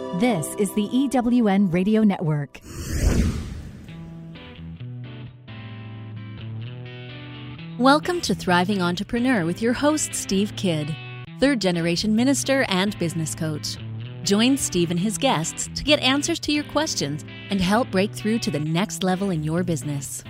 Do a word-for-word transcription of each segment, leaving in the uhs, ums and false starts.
This is the E W N Radio Network. Welcome to Thriving Entrepreneur with your host, Steve Kidd, third-generation minister and business coach. Join Steve and his guests to get answers to your questions and help break through to the next level in your business.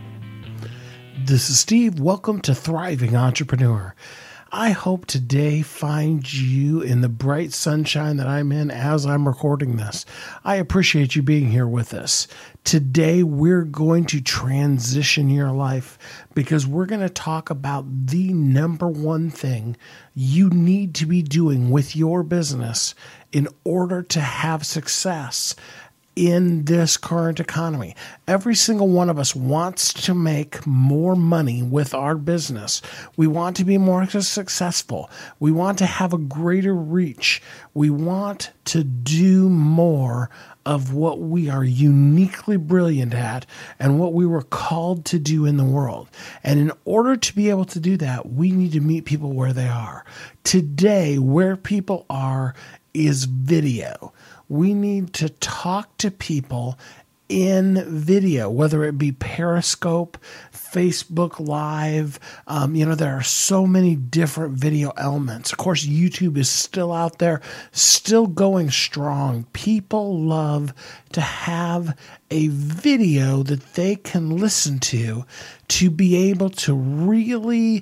This is Steve. Welcome to Thriving Entrepreneur. I hope today finds you in the bright sunshine that I'm in as I'm recording this. I appreciate you being here with us. Today, we're going to transition your life because we're going to talk about the number one thing you need to be doing with your business in order to have success in this current economy. Every single one of us wants to make more money with our business. We want to be more successful. We want to have a greater reach. We want to do more of what we are uniquely brilliant at and what we were called to do in the world. And in order to be able to do that, we need to meet people where they are. Today, where people are is video. We need to talk to people in video, whether it be Periscope, Facebook Live. Um, you know, there are so many different video elements. Of course, YouTube is still out there, still going strong. People love to have a video that they can listen to to be able to really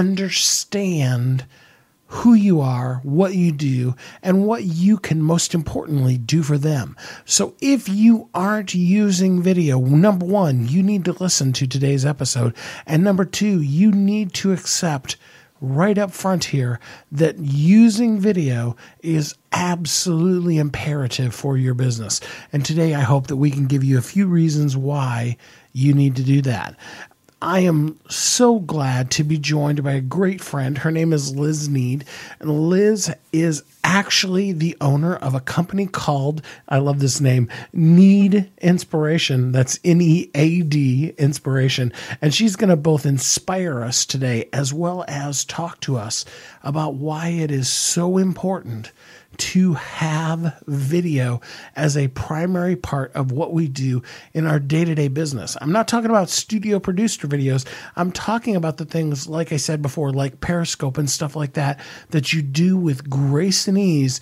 understand who you are, what you do, and what you can most importantly do for them. So if you aren't using video, number one, you need to listen to today's episode. And number two, you need to accept right up front here that using video is absolutely imperative for your business. And today I hope that we can give you a few reasons why you need to do that. I am so glad to be joined by a great friend. Her name is Liz Need. And Liz is actually the owner of a company called, I love this name, Need Inspiration. That's N E A D Inspiration. And she's going to both inspire us today as well as talk to us about why it is so important to have video as a primary part of what we do in our day-to-day business. I'm not talking about studio producer videos. I'm talking about the things, like I said before, like Periscope and stuff like that, that you do with grace and ease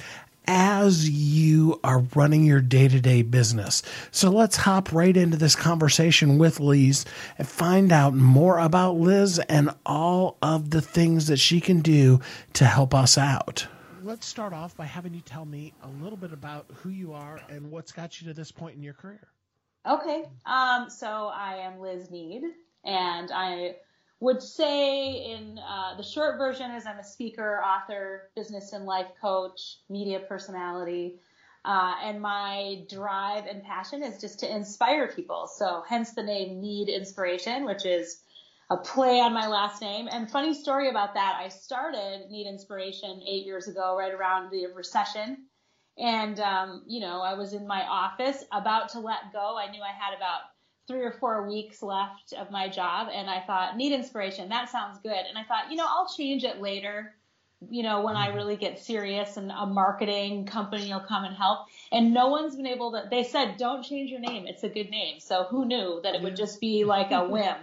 as you are running your day-to-day business. So let's hop right into this conversation with Liz and find out more about Liz and all of the things that she can do to help us out. Let's start off by having you tell me a little bit about who you are and what's got you to this point in your career. Okay. Um, so I am Liz Need, and I would say in uh, the short version is I'm a speaker, author, business and life coach, media personality, uh, and my drive and passion is just to inspire people. So hence the name Need Inspiration, which is a play on my last name. And funny story about that, I started Need Inspiration eight years ago, right around the recession. And, um, you know, I was in my office about to let go. I knew I had about three or four weeks left of my job. And I thought, Need Inspiration, that sounds good. And I thought, you know, I'll change it later, you know, when I really get serious and a marketing company will come and help. And no one's been able to, they said, don't change your name. It's a good name. So who knew that it would just be like a whim.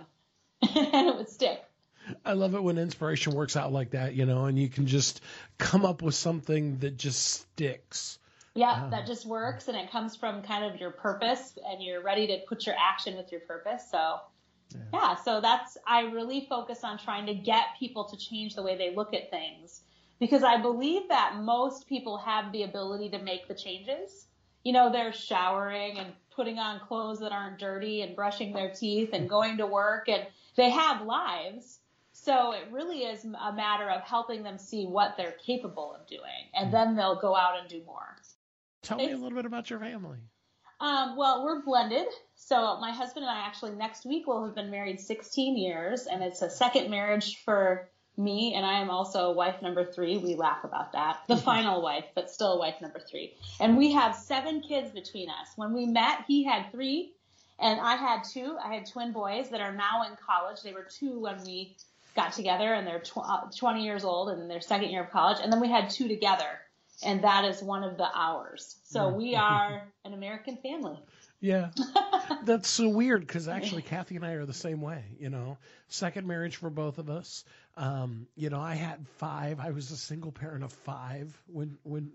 And it would stick. I love it when inspiration works out like that, you know, and you can just come up with something that just sticks. Yeah, uh, that just works, and it comes from kind of your purpose, and you're ready to put your action with your purpose. So, yeah, yeah so that's, I really focus on trying to get people to change the way they look at things, because I believe that most people have the ability to make the changes. You know, they're showering and putting on clothes that aren't dirty and brushing their teeth and going to work, and they have lives. So it really is a matter of helping them see what they're capable of doing, and then they'll go out and do more. Tell me a little bit about your family. Um, well, we're blended. So my husband and I actually next week will have been married sixteen years, and it's a second marriage for me, and I am also wife number three. We laugh about that. The final wife, but still wife number three. And we have seven kids between us. When we met, he had three, and I had two. I had twin boys that are now in college. They were two when we got together, and they're tw- twenty years old and in their second year of college. And then we had two together. and that is one of the ours. So we are an American family. Yeah, that's so weird because actually Kathy and I are the same way, you know, second marriage for both of us. Um, you know, I had five. I was a single parent of five when, when,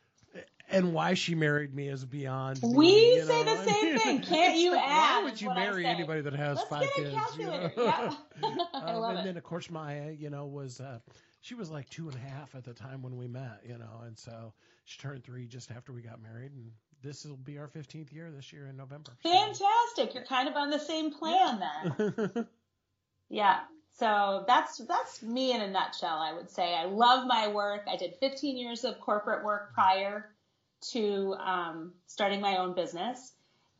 and why she married me is beyond me. We you say know? the same thing. Can't you like, add? Why would you marry anybody that has Let's five get a kids? calculator. You know? Yeah. I um, love and it. then of course Maya, you know, was, uh, she was like two and a half at the time when we met, you know, and so she turned three just after we got married, and this will be our fifteenth year this year in November. So. Fantastic. You're kind of on the same plan yeah. then. Yeah. So that's that's me in a nutshell, I would say. I love my work. I did fifteen years of corporate work prior to um, starting my own business.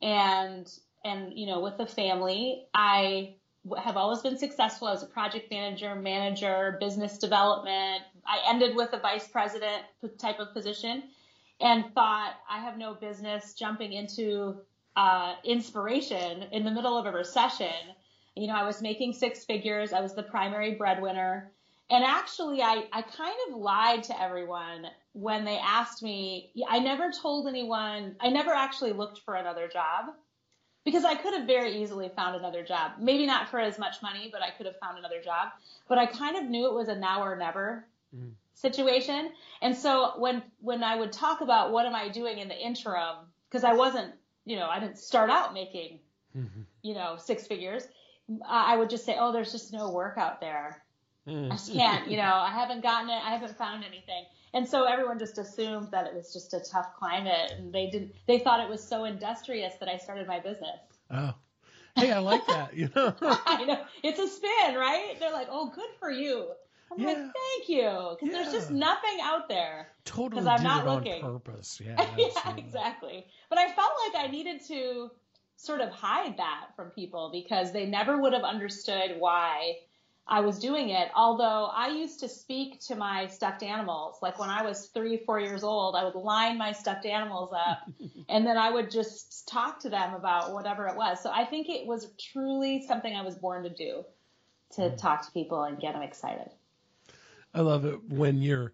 And, and you know, with the family, I have always been successful as a project manager, manager, business development. I ended with a vice president type of position and thought I have no business jumping into uh, inspiration in the middle of a recession. You know, I was making six figures. I was the primary breadwinner. And actually, I, I kind of lied to everyone when they asked me. I never told anyone. I never actually looked for another job because I could have very easily found another job. Maybe not for as much money, but I could have found another job. But I kind of knew it was a now or never mm. situation. And so when when I would talk about what am I doing in the interim, because I wasn't, you know, I didn't start out making, mm-hmm. you know, six figures. I would just say, oh, there's just no work out there. I just can't, you know, I haven't gotten it. I haven't found anything. And so everyone just assumed that it was just a tough climate, and they didn't, they thought it was so industrious that I started my business. Oh, hey, I like that. You know, I know it's a spin, right? They're like, oh, good for you. I'm yeah. like, thank you. Cause yeah. there's just nothing out there. Totally. I'm did not it looking. On purpose. Yeah, yeah, exactly. But I felt like I needed to sort of hide that from people because they never would have understood why I was doing it. Although I used to speak to my stuffed animals. Like when I was three, four years old, I would line my stuffed animals up and then I would just talk to them about whatever it was. So I think it was truly something I was born to do, to mm. talk to people and get them excited. I love it when you're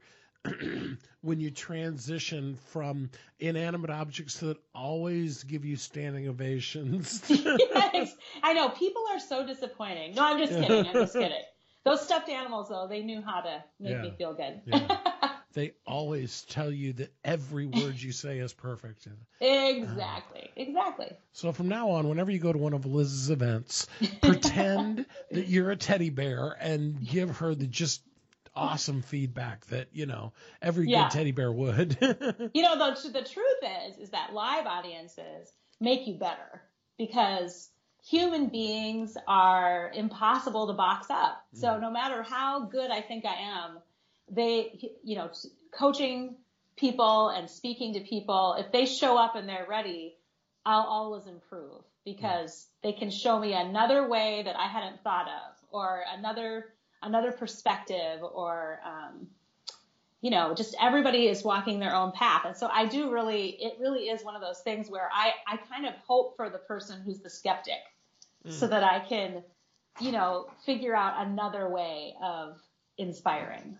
when you transition from inanimate objects that always give you standing ovations. Yes, I know. People are so disappointing. No, I'm just kidding. I'm just kidding. Those stuffed animals, though, they knew how to make yeah. me feel good. Yeah. They always tell you that every word you say is perfect. Exactly. Uh, exactly. So from now on, whenever you go to one of Liz's events, pretend that you're a teddy bear and give her the just awesome feedback that, you know, every yeah. good teddy bear would. You know, the, the truth is, is that live audiences make you better because human beings are impossible to box up. So mm. no matter how good I think I am, they, you know, coaching people and speaking to people, if they show up and they're ready, I'll always improve because yeah. they can show me another way that I hadn't thought of or another another perspective or, um, you know, just everybody is walking their own path. And so I do really, it really is one of those things where I, I kind of hope for the person who's the skeptic mm. so that I can, you know, figure out another way of inspiring.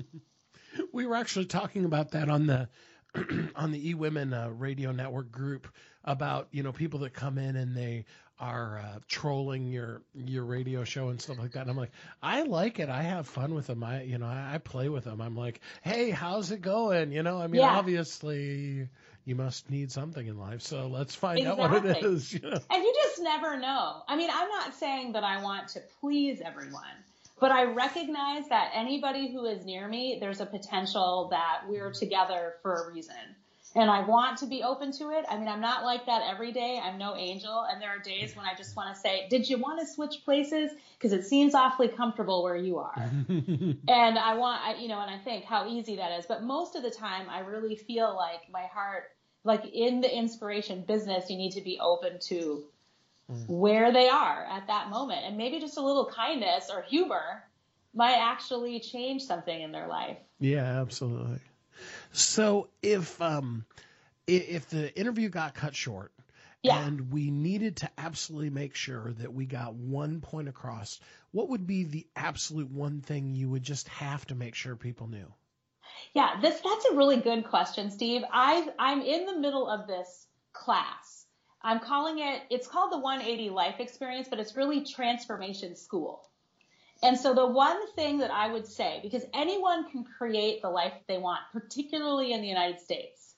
We were actually talking about that on the, on the eWomen uh, radio network group about, you know, people that come in and they are uh, trolling your your radio show and stuff like that. And I'm like, I like it. I have fun with them. I, you know, I, I play with them. I'm like, hey, how's it going? You know, I mean, yeah. obviously you must need something in life. So let's find exactly. out what it is. You know? And you just never know. I mean, I'm not saying that I want to please everyone, but I recognize that anybody who is near me, there's a potential that we're together for a reason. And I want to be open to it. I mean, I'm not like that every day. I'm no angel. And there are days when I just want to say, did you want to switch places? Because it seems awfully comfortable where you are. And I want, I, you know, and I think how easy that is. But most of the time, I really feel like my heart, like in the inspiration business, you need to be open to mm. where they are at that moment. And maybe just a little kindness or humor might actually change something in their life. Yeah, absolutely. So if um, if the interview got cut short yeah. and we needed to absolutely make sure that we got one point across, what would be the absolute one thing you would just have to make sure people knew? Yeah, this that's a really good question, Steve. I I'm in the middle of this class. I'm calling it, it's called the one eighty Life Experience, but it's really Transformation School. And so the one thing that I would say, because anyone can create the life they want, particularly in the United States,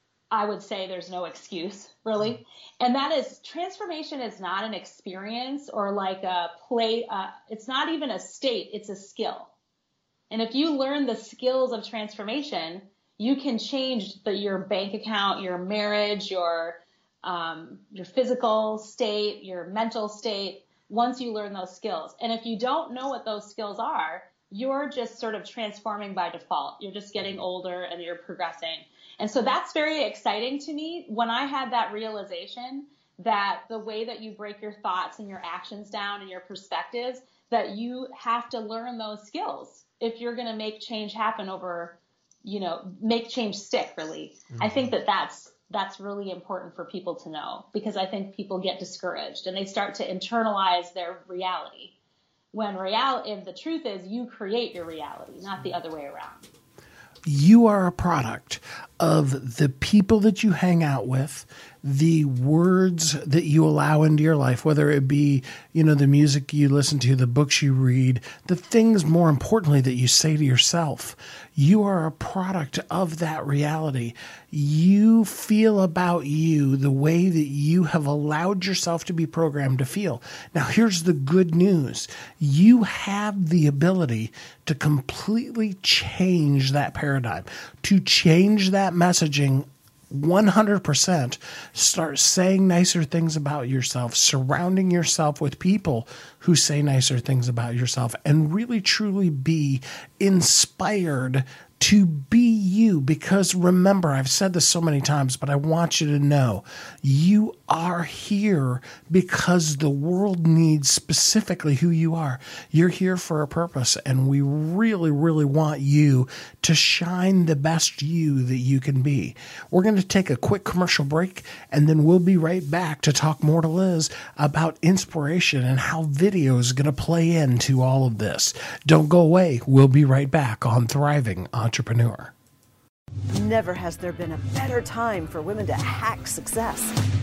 I would say there's no excuse, really. And that is, transformation is not an experience or like a play. Uh, it's not even a state. It's a skill. And if you learn the skills of transformation, you can change the, your bank account, your marriage, your um, your physical state, your mental state, once you learn those skills. And if you don't know what those skills are, you're just sort of transforming by default. You're just getting older and you're progressing. And so that's very exciting to me. When I had that realization that the way that you break your thoughts and your actions down and your perspectives, that you have to learn those skills if you're going to make change happen over, you know, make change stick, really. Mm-hmm. I think that that's, that's really important for people to know, because I think people get discouraged and they start to internalize their reality. When reality, if the truth is you create your reality, not the other way around. You are a product of the people that you hang out with, the words that you allow into your life, whether it be, you know, the music you listen to, the books you read, the things more importantly that you say to yourself. You are a product of that reality. You feel about you the way that you have allowed yourself to be programmed to feel. Now, here's the good news. You have the ability to completely change that paradigm, to change that messaging one hundred percent. Start saying nicer things about yourself, surrounding yourself with people who say nicer things about yourself, and really truly be inspired to be you. Because remember, I've said this so many times, but I want you to know you are here because the world needs specifically who you are. You're here for a purpose, and we really, really want you to shine the best you that you can be. We're going to take a quick commercial break, and then we'll be right back to talk more to Liz about inspiration and how video is going to play into all of this. Don't go away. We'll be right back on Thriving Entrepreneur. Never has there been a better time for women to hack success.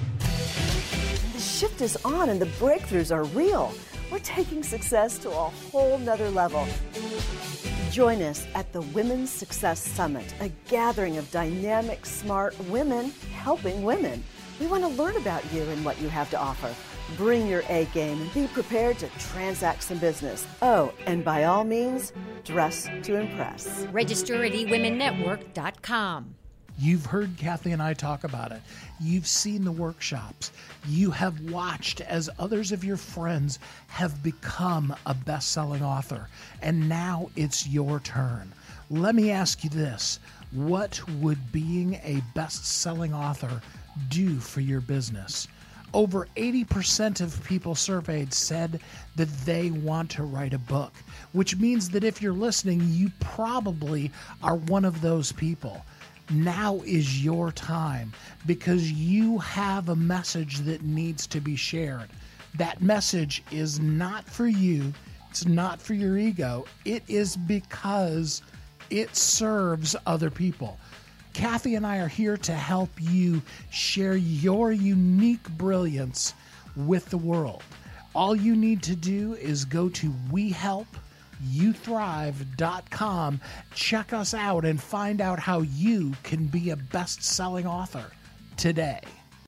The shift is on and the breakthroughs are real. We're taking success to a whole nother level. Join us at the Women's Success Summit, a gathering of dynamic, smart women helping women. We want to learn about you and what you have to offer. Bring your A game and be prepared to transact some business. Oh, and by all means, dress to impress. Register at e women network dot com. You've heard Kathy and I talk about it. You've seen the workshops. You have watched as others of your friends have become a best-selling author. And now it's your turn. Let me ask you this. What would being a best-selling author do for your business? Over eighty percent of people surveyed said that they want to write a book, which means that if you're listening, you probably are one of those people. Now is your time, because you have a message that needs to be shared. That message is not for you. It's not for your ego. It is because it serves other people. Kathy and I are here to help you share your unique brilliance with the world. All you need to do is go to we help you thrive dot com, check us out, and find out how you can be a best-selling author today.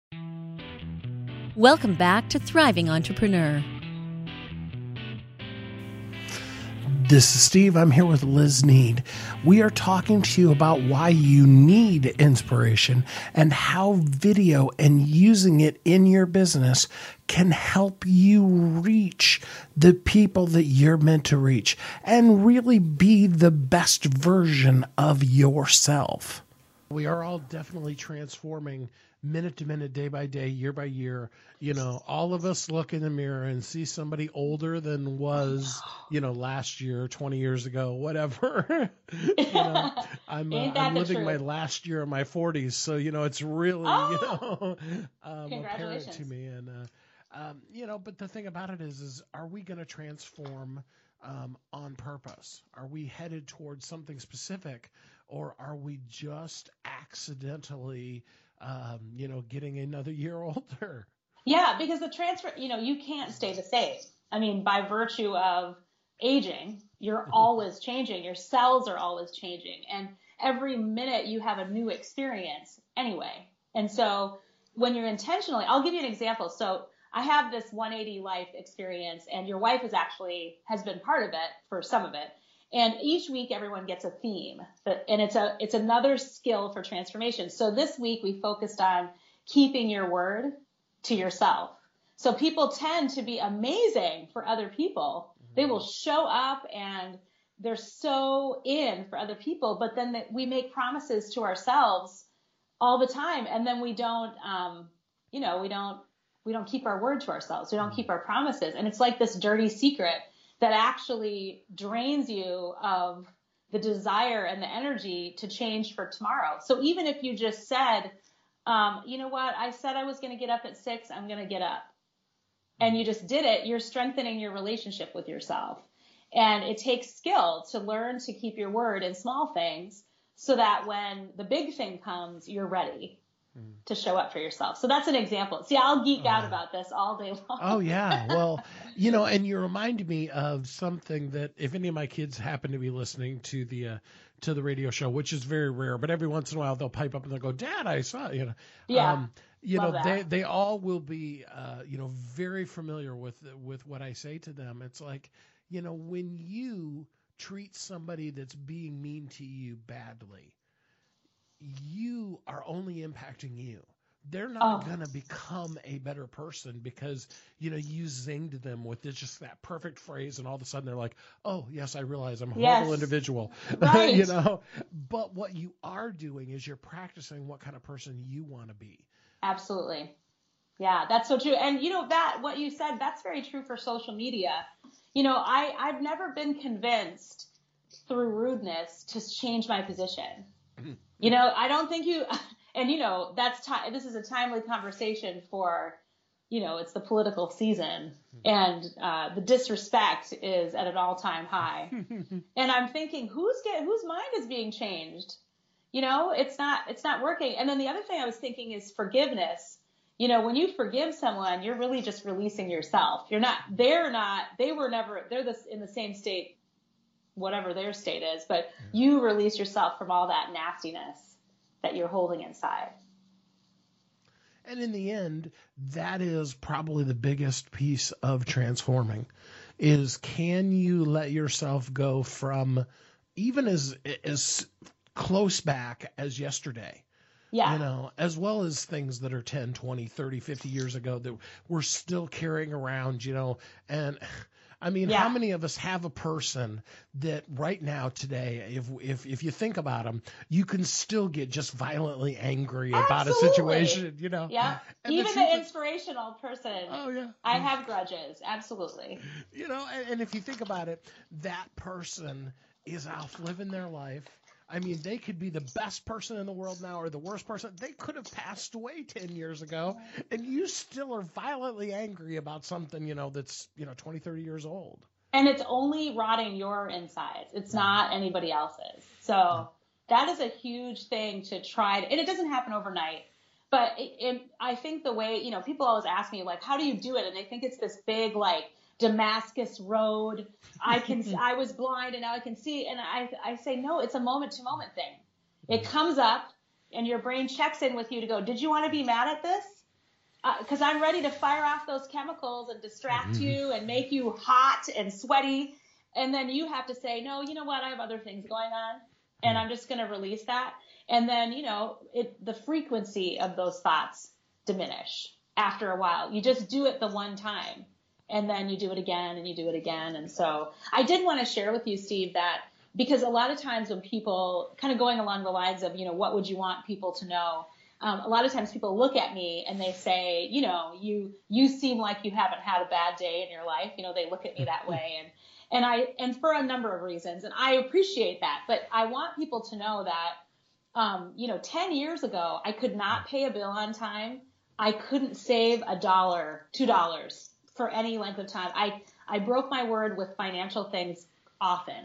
Welcome back to Thriving Entrepreneur. This is Steve. I'm here with Liz Need. We are talking to you about why you need inspiration and how video and using it in your business can help you reach the people that you're meant to reach and really be the best version of yourself. We are all definitely transforming minute to minute, day by day, year by year. You know, all of us look in the mirror and see somebody older than was, you know, last year, twenty years ago, whatever. you know, I'm, uh, I'm living my last year of my forties. So, you know, it's really, oh, you know, um, apparent to me. And, uh, um, you know, but the thing about it is, is are we going to transform um, on purpose? Are we headed towards something specific? or are we just accidentally, um, you know, getting another year older? Yeah, because the transfer, you know, you can't stay the same. I mean, by virtue of aging, you're always changing. Your cells are always changing. And every minute you have a new experience anyway. And so when you're intentionally, I'll give you an example. So I have this one eighty life experience, and your wife is actually has been part of it for some of it. And each week everyone gets a theme, and it's a it's another skill for transformation. So this week we focused on keeping your word to yourself. So people tend to be amazing for other people. They will show up and they're so in for other people, but then we make promises to ourselves all the time, and then we don't, um, you know, we don't we don't keep our word to ourselves. We don't keep our promises, and it's like this dirty secret that actually drains you of the desire and the energy to change for tomorrow. So even if you just said, um, you know what, I said I was going to get up at six, I'm going to get up, and you just did it, you're strengthening your relationship with yourself. And it takes skill to learn to keep your word in small things so that when the big thing comes, you're ready mm. to show up for yourself. So that's an example. See, I'll geek oh. out about this all day long. Oh, yeah. Well, you know, and you reminded me of something that if any of my kids happen to be listening to the uh, to the radio show, which is very rare, but every once in a while they'll pipe up and they'll go, Dad, I saw, you know. Yeah. Um, you Love know, that. they, they all will be, uh, you know, very familiar with with what I say to them. It's like, you know, when you treat somebody that's being mean to you badly, you are only impacting you. They're not oh. going to become a better person because, you know, you zinged them with this, just that perfect phrase, and all of a sudden they're like, oh, yes, I realize I'm a horrible yes. individual. Right. You know, but what you are doing is you're practicing what kind of person you want to be. Absolutely. Yeah, that's so true. And, you know, that what you said, that's very true for social media. You know, I, I've never been convinced through rudeness to change my position. You know, I don't think you, and, you know, that's time. This is a timely conversation for, you know, it's the political season, and uh, the disrespect is at an all-time high. And I'm thinking, who's get, whose mind is being changed? You know, it's not, it's not working. And then the other thing I was thinking is forgiveness. You know, when you forgive someone, you're really just releasing yourself. You're not, they're not, they were never, they're this in the same state, whatever their state is, but you release yourself from all that nastiness that you're holding inside. And in the end, that is probably the biggest piece of transforming is, can you let yourself go from even as, as close back as yesterday? Yeah. You know, as well as things that are ten, twenty, thirty, fifty years ago that we're still carrying around, you know. And I mean, yeah. how many of us have a person that right now today, if if if you think about them, you can still get just violently angry Absolutely. about a situation, you know. Yeah. And Even the, the is, inspirational person. Oh, yeah. I have grudges. Absolutely. You know, and, and if you think about it, that person is out living their life. I mean, they could be the best person in the world now or the worst person. They could have passed away ten years ago, and you still are violently angry about something, you know, that's, you know, twenty, thirty years old. And it's only rotting your insides. It's not anybody else's. So that is a huge thing to try. To, and it doesn't happen overnight. But it, it, I think the way, you know, people always ask me, like, how do you do it? And they think it's this big, like, Damascus Road. I can, I was blind and now I can see. And I, I say, no, it's a moment to moment thing. It comes up and your brain checks in with you to go, did you want to be mad at this? Uh, cause I'm ready to fire off those chemicals and distract mm-hmm. you and make you hot and sweaty. And then you have to say, no, you know what? I have other things going on and I'm just going to release that. And then, you know, it, the frequency of those thoughts diminish after a while. You just do it the one time. And then you do it again and you do it again. And so I did want to share with you, Steve, that because a lot of times when people kind of going along the lines of, you know, what would you want people to know? Um, a lot of times people look at me and they say, you know, you, you seem like you haven't had a bad day in your life. You know, they look at me that way. And, and I, and for a number of reasons, and I appreciate that, but I want people to know that, um, you know, ten years ago, I could not pay a bill on time. I couldn't save a dollar, two dollars. For any length of time. I, I broke my word with financial things often.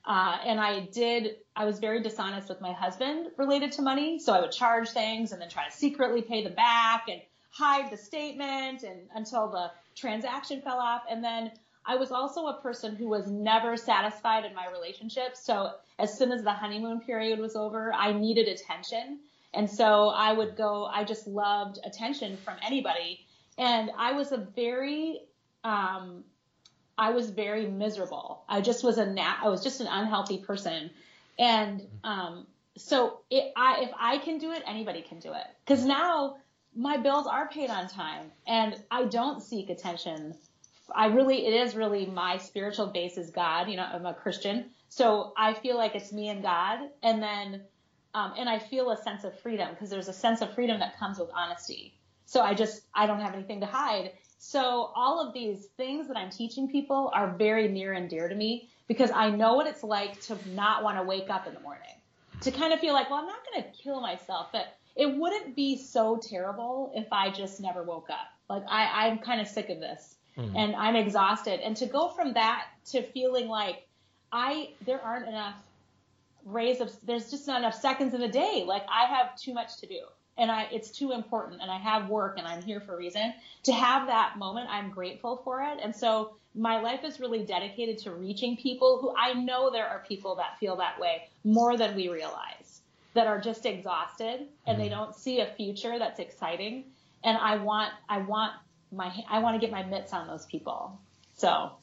Uh, and I did, I was very dishonest with my husband related to money. So I would charge things and then try to secretly pay them back and hide the statement and until the transaction fell off. And then I was also a person who was never satisfied in my relationship. So as soon as the honeymoon period was over, I needed attention. And so I would go, I just loved attention from anybody. And I was a very, um, I was very miserable. I just was a na- I was just an unhealthy person. And um, so it, I, if I can do it, anybody can do it. Because now my bills are paid on time and I don't seek attention. I really, it is really my spiritual base is God. You know, I'm a Christian. So I feel like it's me and God. And then, um, and I feel a sense of freedom because there's a sense of freedom that comes with honesty. So I just, I don't have anything to hide. So all of these things that I'm teaching people are very near and dear to me because I know what it's like to not want to wake up in the morning, to kind of feel like, well, I'm not going to kill myself, but it wouldn't be so terrible if I just never woke up. Like I, I'm kind of sick of this mm-hmm. and I'm exhausted. And to go from that to feeling like I, there aren't enough rays of, there's just not enough seconds in a day. Like I have too much to do. And I, it's too important and I have work and I'm here for a reason. To have that moment, I'm grateful for it. And so my life is really dedicated to reaching people who I know there are people that feel that way more than we realize, that are just exhausted and they don't see a future that's exciting. And I want, I want my, I want to get my mitts on those people. So.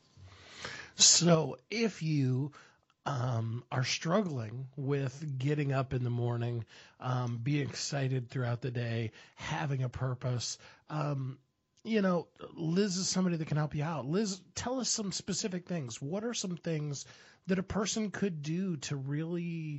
So if you Um, are struggling with getting up in the morning, um, being excited throughout the day, having a purpose. Um, you know, Liz is somebody that can help you out. Liz, tell us some specific things. What are some things that a person could do to really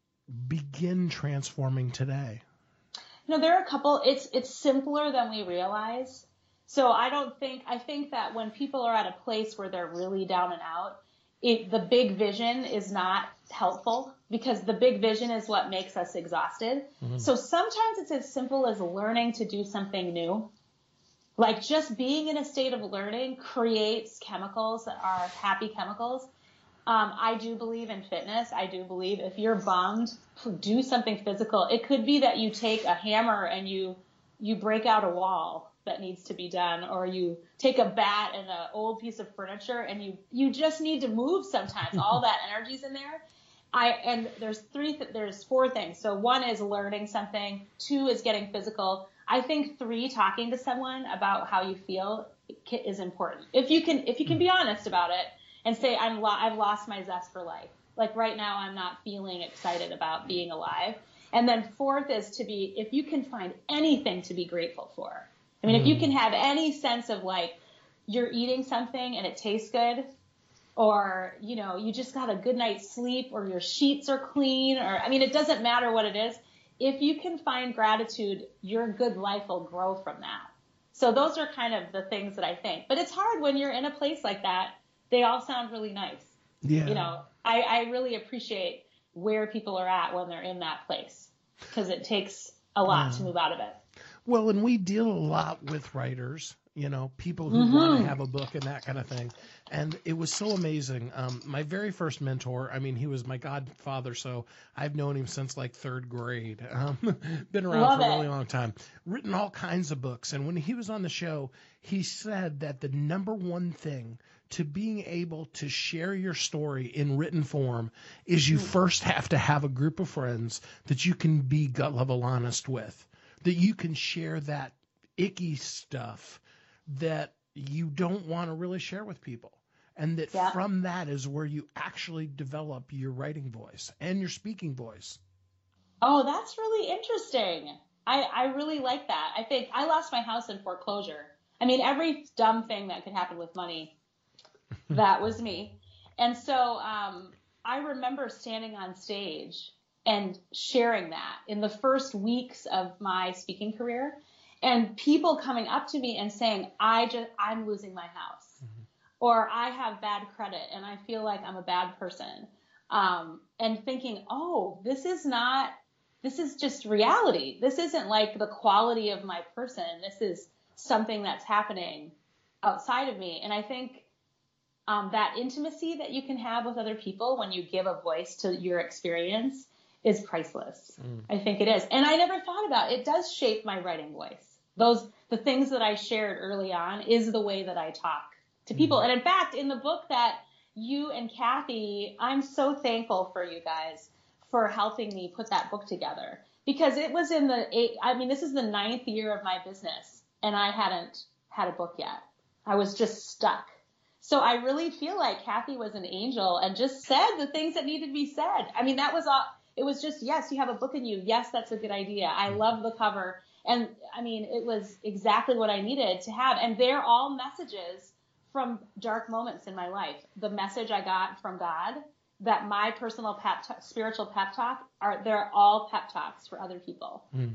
begin transforming today? You know, there are a couple, it's, it's simpler than we realize. So I don't think, I think that when people are at a place where they're really down and out, It, the big vision is not helpful because the big vision is what makes us exhausted. Mm-hmm. So sometimes it's as simple as learning to do something new. Like just being in a state of learning creates chemicals that are happy chemicals. Um, I do believe in fitness. I do believe if you're bummed, do something physical. It could be that you take a hammer and you, you break out a wall that needs to be done, or you take a bat and an old piece of furniture and you, you just need to move sometimes. All that energy's in there. I, and there's three, th- there's four things. So one is learning something. Two is getting physical. I think three, talking to someone about how you feel is important. If you can, if you can be honest about it and say, I'm, lo- I've lost my zest for life. Like right now, I'm not feeling excited about being alive. And then fourth is to be, if you can find anything to be grateful for. I mean, mm. if you can have any sense of like you're eating something and it tastes good, or, you know, you just got a good night's sleep, or your sheets are clean, or, I mean, it doesn't matter what it is. If you can find gratitude, your good life will grow from that. So those are kind of the things that I think. But it's hard when you're in a place like that. They all sound really nice. Yeah. You know, I, I really appreciate where people are at when they're in that place because it takes a lot yeah. to move out of it. Well, and we deal a lot with writers, you know, people who mm-hmm. want to have a book and that kind of thing. And it was so amazing. Um, my very first mentor, I mean, he was my godfather, so I've known him since like third grade. Um, been around Love for a it. really long time. Written all kinds of books. And when he was on the show, he said that the number one thing to being able to share your story in written form is you first have to have a group of friends that you can be gut level honest with, that you can share that icky stuff that you don't want to really share with people. And that yeah. from that is where you actually develop your writing voice and your speaking voice. Oh, that's really interesting. I, I really like that. I think I lost my house in foreclosure. I mean, every dumb thing that could happen with money, that was me. And so um, I remember standing on stage and sharing that in the first weeks of my speaking career, and people coming up to me and saying, I just, I'm losing my house. Mm-hmm. Or I have bad credit and I feel like I'm a bad person. Um, and thinking, oh, this is not, this is just reality. This isn't like the quality of my person. This is something that's happening outside of me. And I think um, that intimacy that you can have with other people when you give a voice to your experience is priceless. Mm. I think it is. And I never thought about it. It does shape my writing voice. Those, the things that I shared early on is the way that I talk to people. Mm. And in fact, in the book that you and Kathy, I'm so thankful for you guys for helping me put that book together, because it was in the eight, I mean, this is the ninth year of my business and I hadn't had a book yet. I was just stuck. So I really feel like Kathy was an angel and just said the things that needed to be said. I mean, that was all, it was just, yes, you have a book in you. Yes, that's a good idea. I love the cover. And I mean, it was exactly what I needed to have. And they're all messages from dark moments in my life. The message I got from God, that my personal pep t- spiritual pep talk, are they're all pep talks for other people. Mm.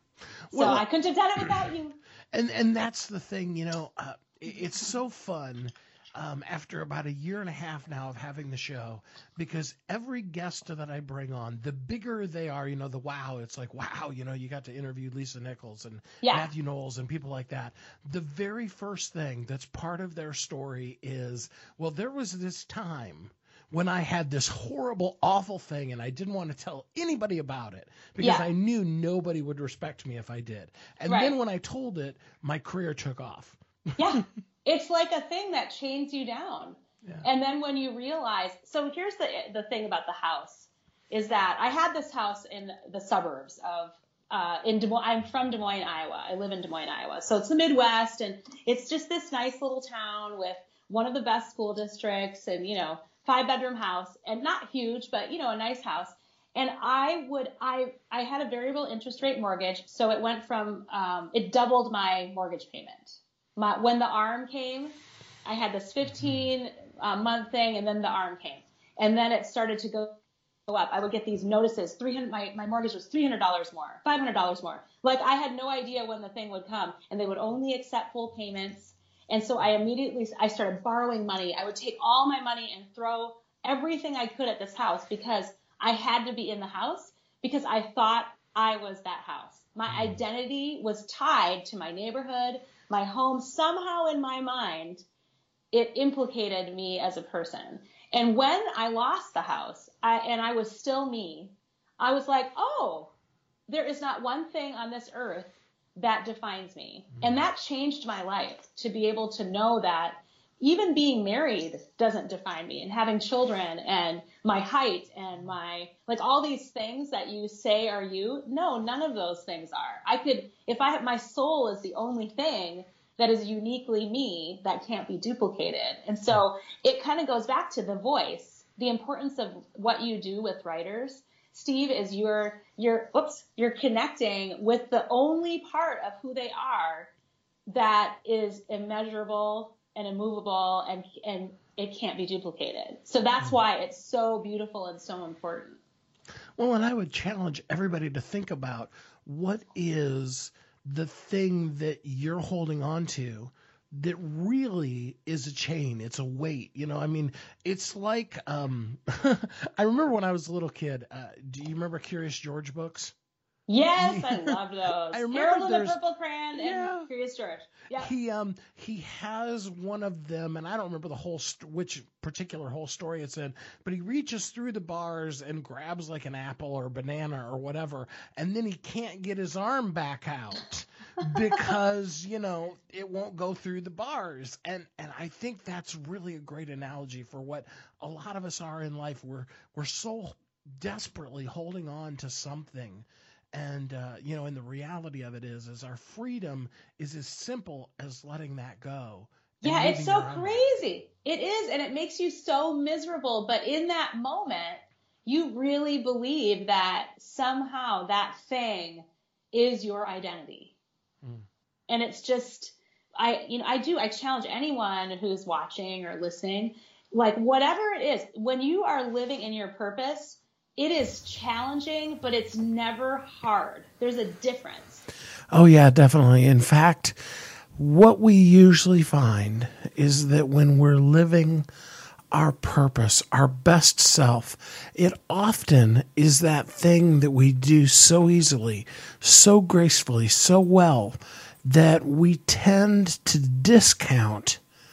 So well, I couldn't have done it without you. And and that's the thing, you know, uh, it, it's so fun um, after about a year and a half now of having the show, because every guest that I bring on, the bigger they are, you know, the wow, it's like, wow, you know, you got to interview Lisa Nichols and yeah. Matthew Knowles and people like that. The very first thing that's part of their story is, well, there was this time when I had this horrible, awful thing and I didn't want to tell anybody about it because yeah. I knew nobody would respect me if I did. And right. then when I told it, my career took off. Yeah. It's like a thing that chains you down. Yeah. And then when you realize, so here's the the thing about the house, is that I had this house in the suburbs of, uh, in Des Moines. I'm from Des Moines, Iowa. I live in Des Moines, Iowa. So it's the Midwest, and it's just this nice little town with one of the best school districts and, you know, five bedroom house, and not huge, but, you know, a nice house. And I would, I, I had a variable interest rate mortgage. So it went from, um, it doubled my mortgage payment. My, when the ARM came, I had this fifteen uh, month thing, and then the ARM came, and then it started to go up. I would get these notices, three hundred, my, my mortgage was three hundred dollars more, five hundred dollars more. Like, I had no idea when the thing would come, and they would only accept full payments. And so I immediately, I started borrowing money. I would take all my money and throw everything I could at this house because I had to be in the house, because I thought I was that house. My identity was tied to my neighborhood, my home. Somehow in my mind, it implicated me as a person. And when I lost the house, I, and I was still me, I was like, oh, there is not one thing on this earth that defines me. And that changed my life, to be able to know that even being married doesn't define me, and having children and my height and my, like, all these things that you say are you. No, none of those things are. I could, if I have, my soul is the only thing that is uniquely me that can't be duplicated. And so it kind of goes back to the voice. The importance of what you do with writers, Steve, is you're, you're, oops, you're connecting with the only part of who they are that is immeasurable and immovable, and and it can't be duplicated. So that's why it's so beautiful and so important. Well, and I would challenge everybody to think about, what is the thing that you're holding on to that really is a chain? It's a weight. You know, I mean, it's like, um, I remember when I was a little kid, uh, do you remember Curious George books? Yes, I love those. I remember Harold and the Purple Crayon yeah, and Curious George. Yeah. He um he has one of them, and I don't remember the whole st- which particular whole story it's in, but he reaches through the bars and grabs like an apple or banana or whatever, and then he can't get his arm back out because, you know, it won't go through the bars. And and I think that's really a great analogy for what a lot of us are in life. We're we're so desperately holding on to something. And, uh, you know, and the reality of it is, is our freedom is as simple as letting that go. Yeah, it's so crazy. It is. And it makes you so miserable. But in that moment, you really believe that somehow that thing is your identity. Mm. And it's just, I, you know, I do, I challenge anyone who's watching or listening, like, whatever it is, when you are living in your purpose, it is challenging, but it's never hard. There's a difference. Oh, yeah, definitely. In fact, what we usually find is that when we're living our purpose, our best self, it often is that thing that we do so easily, so gracefully, so well, that we tend to discount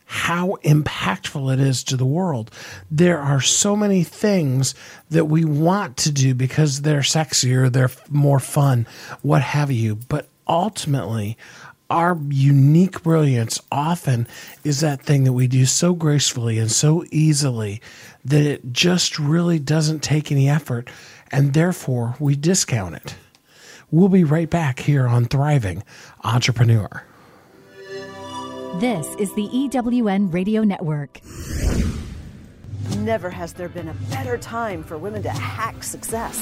how impactful it is to the world. There are so many things that we want to do because they're sexier, they're more fun, what have you. But ultimately, our unique brilliance often is that thing that we do so gracefully and so easily that it just really doesn't take any effort, and therefore we discount it. We'll be right back here on Thriving Entrepreneur. This is the E W N Radio Network. Never has there been a better time for women to hack success.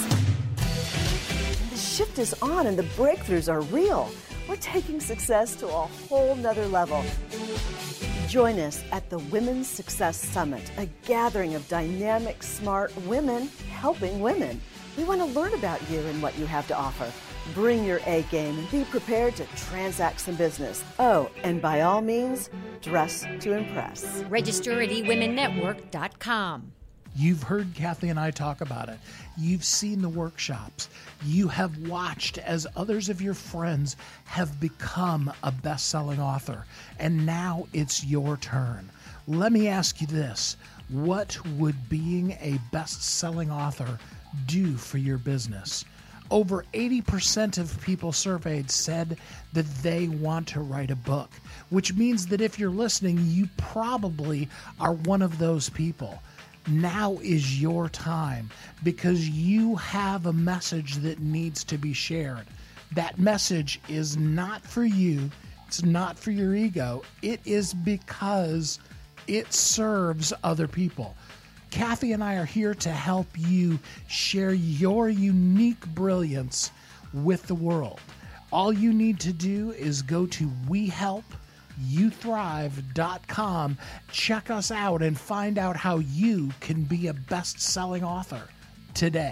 The shift is on and the breakthroughs are real. We're taking success to a whole nother level. Join us at the Women's Success Summit, a gathering of dynamic, smart women helping women. We want to learn about you and what you have to offer. Bring your A game and be prepared to transact some business. Oh, and by all means, dress to impress. Register at e women network dot com. You've heard Kathy and I talk about it. You've seen the workshops. You have watched as others of your friends have become a best-selling author. And now it's your turn. Let me ask you this. What would being a best-selling author do for your business? Over eighty percent of people surveyed said that they want to write a book, which means that if you're listening, you probably are one of those people. Now is your time because you have a message that needs to be shared. That message is not for you. It's not for your ego. It is because it serves other people. Kathy and I are here to help you share your unique brilliance with the world. All you need to do is go to we help you thrive dot com, check us out, and find out how you can be a best-selling author today.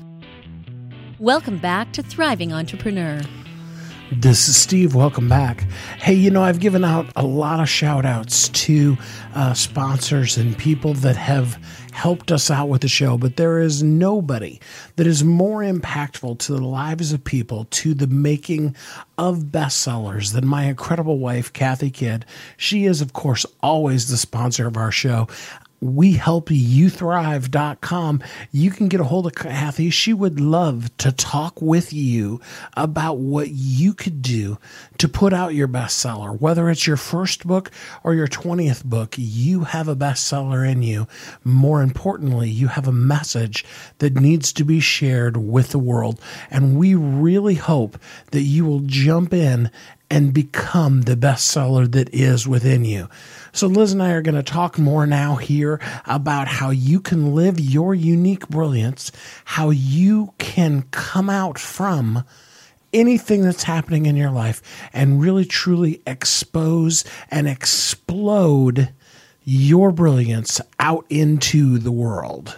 Welcome back to Thriving Entrepreneur. This is Steve. Welcome back. Hey, you know, I've given out a lot of shout outs to uh, sponsors and people that have helped us out with the show, but there is nobody that is more impactful to the lives of people, to the making of bestsellers than my incredible wife, Kathy Kidd. She is, of course, always the sponsor of our show. we help you thrive dot com. You can get a hold of Kathy. She would love to talk with you about what you could do to put out your bestseller. Whether it's your first book or your twentieth book, you have a bestseller in you. More importantly, you have a message that needs to be shared with the world. And we really hope that you will jump in and become the bestseller that is within you. So Liz and I are going to talk more now here about how you can live your unique brilliance, how you can come out from anything that's happening in your life and really truly expose and explode your brilliance out into the world.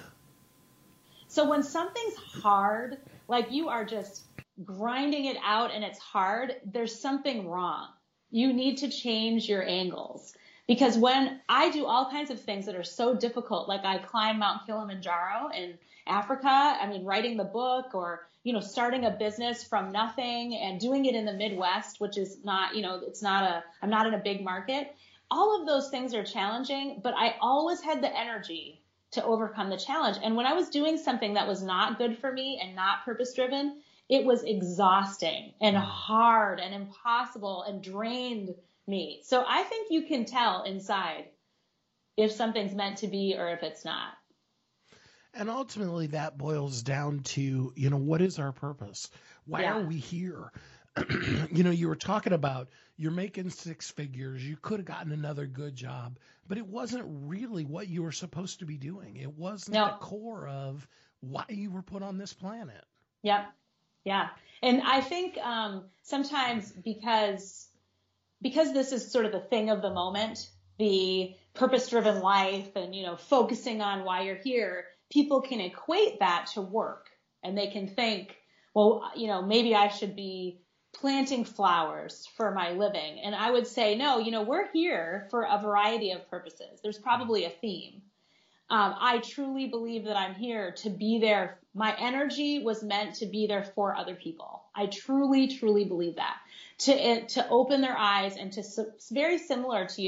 So when something's hard, like you are just grinding it out and it's hard, there's something wrong. You need to change your angles. Because when I do all kinds of things that are so difficult, like I climb Mount Kilimanjaro in Africa, I mean, writing the book or, you know, starting a business from nothing and doing it in the Midwest, which is not, you know, it's not a, I'm not in a big market. All of those things are challenging, but I always had the energy to overcome the challenge. And when I was doing something that was not good for me and not purpose driven, it was exhausting and hard and impossible and drained me. So I think you can tell inside if something's meant to be or if it's not. And ultimately that boils down to, you know, what is our purpose? Why Yeah. are we here? You know, you were talking about you're making six figures. You could have gotten another good job, but it wasn't really what you were supposed to be doing. It wasn't No. the core of why you were put on this planet. Yep. Yeah. And I think um, sometimes because because this is sort of the thing of the moment, the purpose-driven life and, you know, focusing on why you're here, people can equate that to work. And they can think, well, you know, maybe I should be planting flowers for my living. And I would say, no, you know, we're here for a variety of purposes. There's probably a theme. Um, I truly believe that I'm here to be there. My energy was meant to be there for other people. I truly, truly believe that. To to open their eyes and to, very similar to you,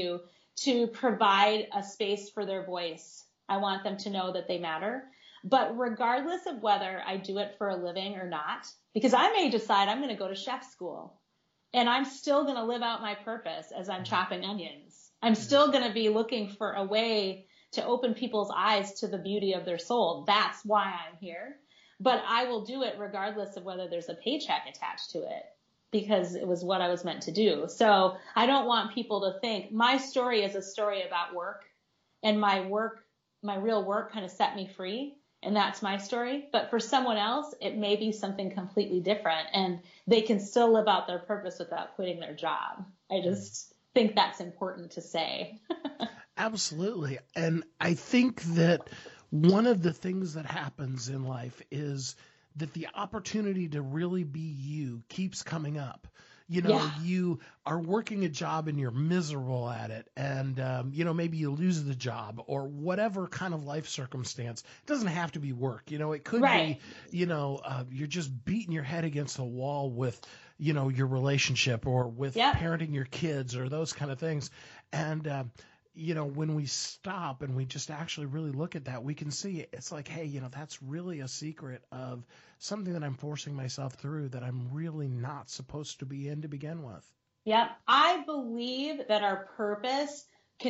to provide a space for their voice. I want them to know that they matter. But regardless of whether I do it for a living or not, because I may decide I'm going to go to chef school and I'm still going to live out my purpose as I'm chopping onions. I'm still going to be looking for a way to open people's eyes to the beauty of their soul. That's why I'm here. But I will do it regardless of whether there's a paycheck attached to it, because it was what I was meant to do. So I don't want people to think my story is a story about work, and my work, my real work kind of set me free. And that's my story. But for someone else, it may be something completely different, and they can still live out their purpose without quitting their job. I just think that's important to say. Absolutely. And I think that one of the things that happens in life is that the opportunity to really be you keeps coming up. You know, yeah. you are working a job and you're miserable at it, and, um, you know, maybe you lose the job or whatever kind of life circumstance. It doesn't have to be work. You know, it could right. be, you know, uh, you're just beating your head against the wall with, you know, your relationship or with yep. parenting your kids or those kind of things. And, uh, you know, when we stop and we just actually really look at that, we can see it. It's like, hey, you know, that's really a secret of something that I'm forcing myself through that I'm really not supposed to be in to begin with. Yep. I believe that our purpose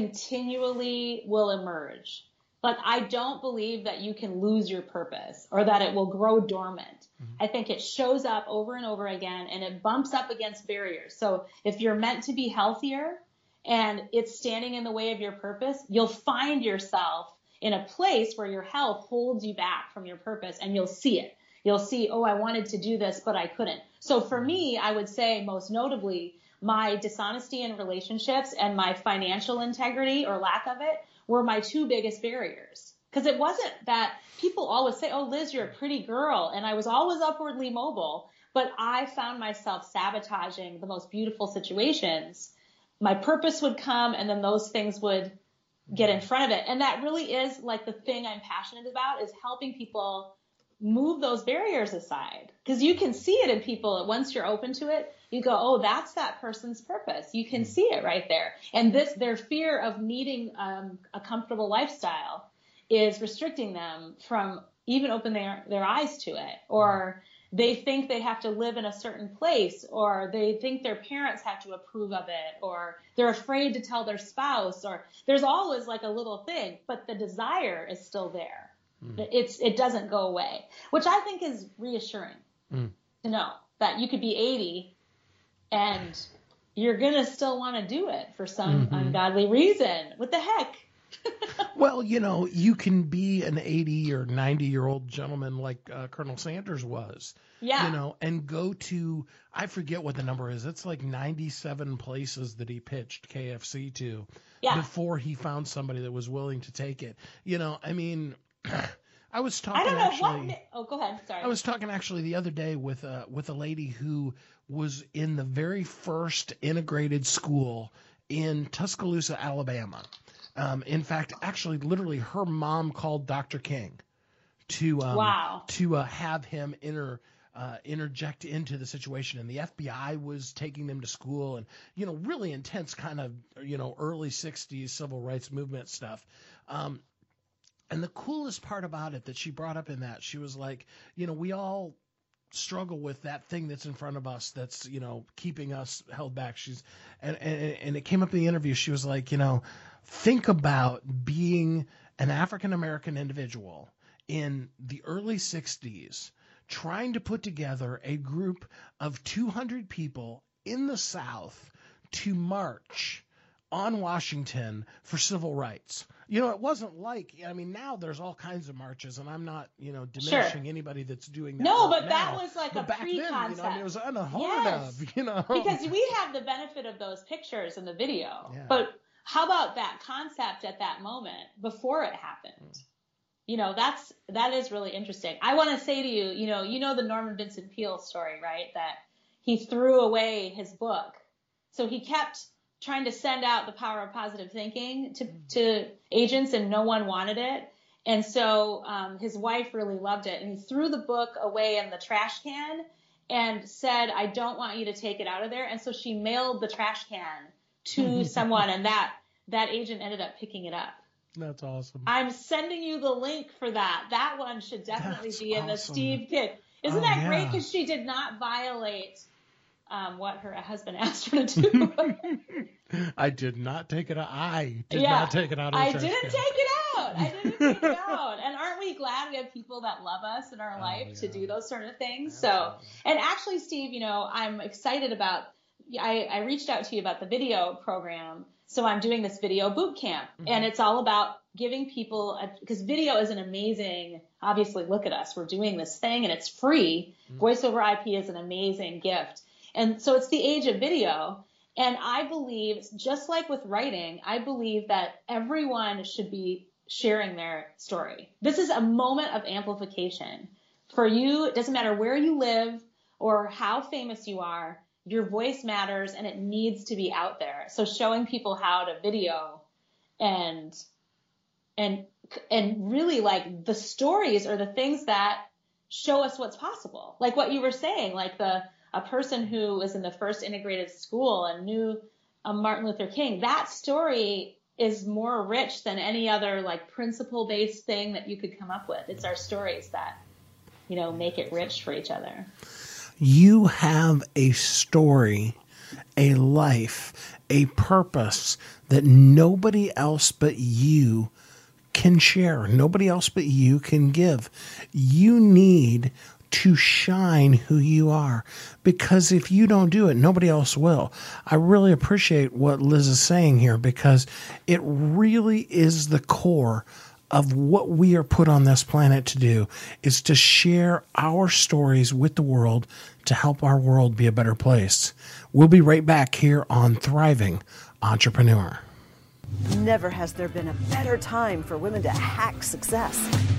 continually will emerge. Like, I don't believe that you can lose your purpose or that it will grow dormant. Mm-hmm. I think it shows up over and over again, and it bumps up against barriers. So if you're meant to be healthier, and it's standing in the way of your purpose, you'll find yourself in a place where your health holds you back from your purpose, and you'll see it. You'll see, oh, I wanted to do this, but I couldn't. So for me, I would say most notably, my dishonesty in relationships and my financial integrity or lack of it were my two biggest barriers. Because it wasn't that people always say, oh, Liz, you're a pretty girl. And I was always upwardly mobile, but I found myself sabotaging the most beautiful situations. My purpose would come, and then those things would get in front of it. And that really is like the thing I'm passionate about, is helping people move those barriers aside. Because you can see it in people. Once you're open to it, you go, oh, that's that person's purpose. You can see it right there. And this, their fear of needing um, a comfortable lifestyle is restricting them from even opening their, their eyes to it. Or they think they have to live in a certain place, or they think their parents have to approve of it, or they're afraid to tell their spouse, or there's always like a little thing, but the desire is still there. Mm. It's, it doesn't go away, which I think is reassuring mm. to know that you could be eighty and you're going to still want to do it for some mm-hmm. ungodly reason. What the heck? Well, you know, you can be an eighty or ninety year old gentleman like uh, Colonel Sanders was, yeah. you know, and go to, I forget what the number is. It's like ninety-seven places that he pitched K F C to yeah. before he found somebody that was willing to take it. You know, I mean, I was talking I don't know actually, what, oh, go ahead. Sorry. I was talking actually the other day with a, with a lady who was in the very first integrated school in Tuscaloosa, Alabama. Um, in fact, actually, literally, her mom called Doctor King to um, wow. to uh, have him inter, uh, interject into the situation, and the F B I was taking them to school, and you know, really intense kind of you know early sixties civil rights movement stuff. Um, and the coolest part about it that she brought up in that, she was like, you know, we all struggle with that thing that's in front of us that's, you know, keeping us held back. She's and, and, and it came up in the interview. She was like, you know, think about being an African-American individual in the early sixties, trying to put together a group of two hundred people in the South to march on Washington for civil rights. You know, it wasn't like, I mean, now there's all kinds of marches, and I'm not, you know, diminishing sure. anybody that's doing that. No, but now. that was like but a back pre-concept. then, you know, I mean, it was unheard yes. of, you know. Because we have the benefit of those pictures and the video. Yeah. But how about that concept at that moment before it happened? Mm. You know, that's, that is really interesting. I want to say to you, you know, you know the Norman Vincent Peale story, right? That he threw away his book. So he kept trying to send out the power of positive thinking to, to agents, and no one wanted it. And so um, his wife really loved it, and he threw the book away in the trash can and said, I don't want you to take it out of there. And so she mailed the trash can to someone, and that that agent ended up picking it up. That's awesome. I'm sending you the link for that. That one should definitely That's be in the awesome. Steve Kidd. Isn't Oh, that yeah. great? Because she did not violate um, what her husband asked her to do. I did not take it out. I did yeah, not take it out of the I trash didn't can. take it out. I didn't take it out. And aren't we glad we have people that love us in our Oh, life yeah. to do those sort of things? Absolutely. So, and actually, Steve, you know, I'm excited about, I, I reached out to you about the video program. So I'm doing this video boot camp, mm-hmm. and it's all about giving people, because video is an amazing, obviously, look at us. We're doing this thing and it's free. Mm-hmm. Voice over I P is an amazing gift. And so it's the age of video. And I believe, just like with writing, I believe that everyone should be sharing their story. This is a moment of amplification. For you, it doesn't matter where you live or how famous you are, your voice matters and it needs to be out there. So showing people how to video and, and, and really like the stories or the things that show us what's possible. Like what you were saying, like the, a person who was in the first integrated school and knew um, Martin Luther King, that story is more rich than any other like principle-based thing that you could come up with. It's our stories that, you know, make it rich for each other. You have a story, a life, a purpose that nobody else but you can share. Nobody else but you can give. You need to shine who you are, because if you don't do it, nobody else will. I really appreciate what Liz is saying here, because it really is the core of what we are put on this planet to do, is to share our stories with the world to help our world be a better place. We'll be right back here on Thriving Entrepreneur. Never has there been a better time for women to hack success.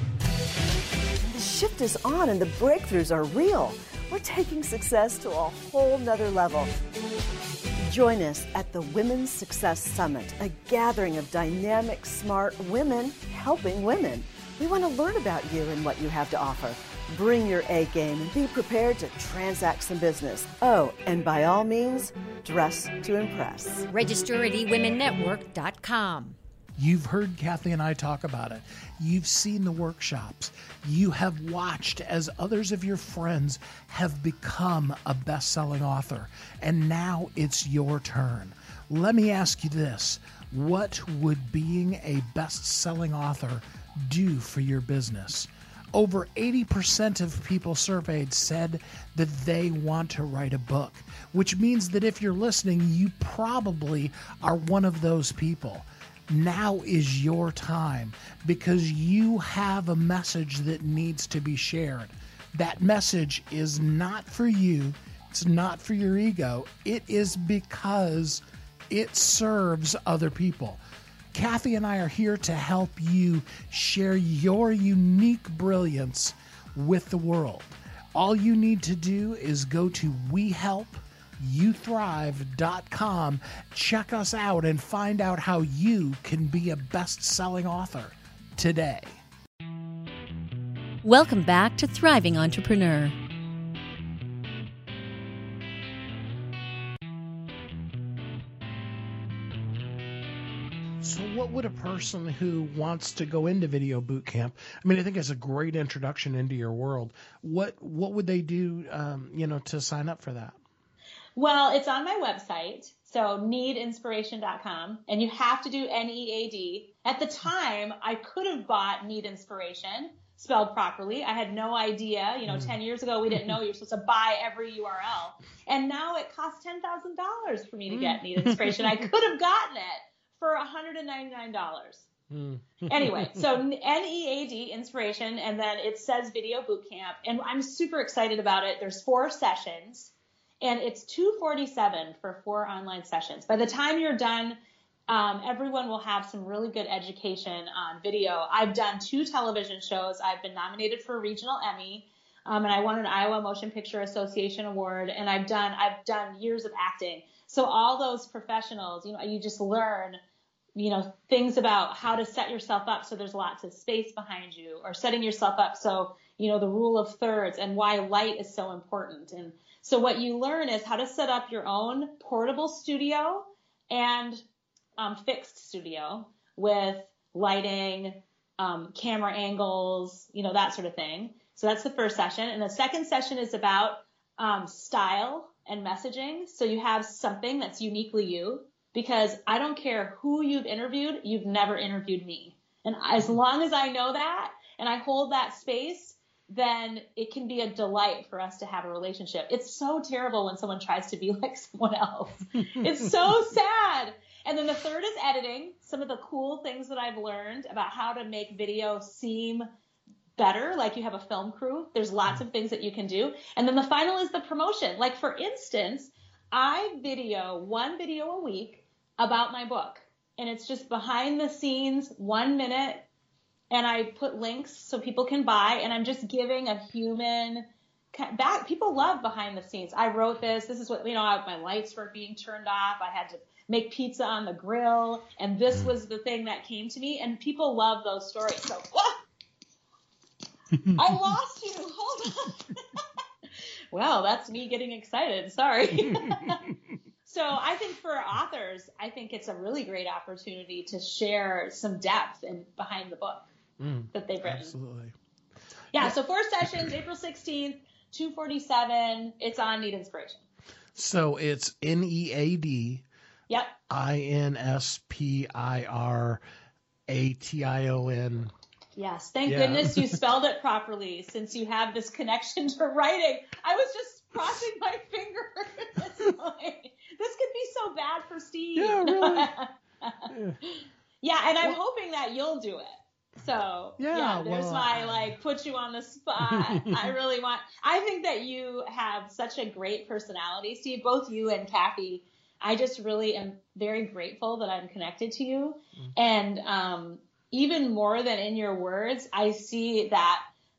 The shift is on and the breakthroughs are real. We're taking success to a whole nother level. Join us at the Women's Success Summit, a gathering of dynamic, smart women helping women. We want to learn about you and what you have to offer. Bring your A game and be prepared to transact some business. Oh, and by all means, dress to impress. Register at e women network dot com. You've heard Kathy and I talk about it. You've seen the workshops. You have watched as others of your friends have become a best-selling author. And now it's your turn. Let me ask you this. What would being a best-selling author do for your business? Over eighty percent of people surveyed said that they want to write a book, which means that if you're listening, you probably are one of those people. Now is your time, because you have a message that needs to be shared. That message is not for you. It's not for your ego. It is because it serves other people. Kathy and I are here to help you share your unique brilliance with the world. All you need to do is go to we help you thrive dot com, check us out, and find out how you can be a best-selling author today. Welcome back to Thriving Entrepreneur. So what would a person who wants to go into Video Boot Camp, I mean, I think it's a great introduction into your world. What what would they do, um, you know, to sign up for that? Well, it's on my website, so need inspiration dot com, and you have to do N E A D. At the time, I could have bought Need Inspiration, spelled properly. I had no idea. You know, mm. ten years ago, we didn't know you're supposed to buy every U R L. And now it costs ten thousand dollars for me to get Need Inspiration. I could have gotten it for one hundred ninety-nine dollars. Mm. Anyway, so N E A D, Inspiration, and then it says Video Boot Camp, and I'm super excited about it. There's four sessions. And it's two hundred forty-seven dollars for four online sessions. By the time you're done, um, everyone will have some really good education on video. I've done two television shows. I've been nominated for a regional Emmy, um, and I won an Iowa Motion Picture Association award. And I've done I've done years of acting. So all those professionals, you know, you just learn, you know, things about how to set yourself up so there's lots of space behind you, or setting yourself up so, you know, the rule of thirds and why light is so important. And so what you learn is how to set up your own portable studio and um, fixed studio with lighting, um, camera angles, you know, that sort of thing. So that's the first session. And the second session is about um, style and messaging. So you have something that's uniquely you, because I don't care who you've interviewed, you've never interviewed me. And as long as I know that and I hold that space, then it can be a delight for us to have a relationship. It's so terrible when someone tries to be like someone else. It's so sad. And then the third is editing. Some of the cool things that I've learned about how to make video seem better, like you have a film crew. There's lots of things that you can do. And then the final is the promotion. Like, for instance, I video one video a week about my book. And it's just behind the scenes, one minute. And I put links so people can buy. And I'm just giving a human back. People love behind the scenes. I wrote this. This is what, you know, I, my lights were being turned off. I had to make pizza on the grill. And this was the thing that came to me. And people love those stories. So, ah! I lost you. Hold on. Well, that's me getting excited. Sorry. So I think for authors, I think it's a really great opportunity to share some depth in behind the book mm, that they've written. Absolutely. Yeah, yeah. So four sessions, April sixteenth, two forty-seven. It's on Need Inspiration. So it's N E A D. Yep. I N S P I R A T I O N. Yes. Thank yeah. goodness you spelled it properly, since you have this connection to writing. I was just crossing my fingers at this point. This could be so bad for Steve. Yeah, really. yeah. yeah, and I'm well, hoping that you'll do it. So, yeah, yeah there's well, my, I... like, put you on the spot. I really want, I think that you have such a great personality, Steve, both you and Kathy. I just really am very grateful that I'm connected to you. Mm. And um, even more than in your words, I see that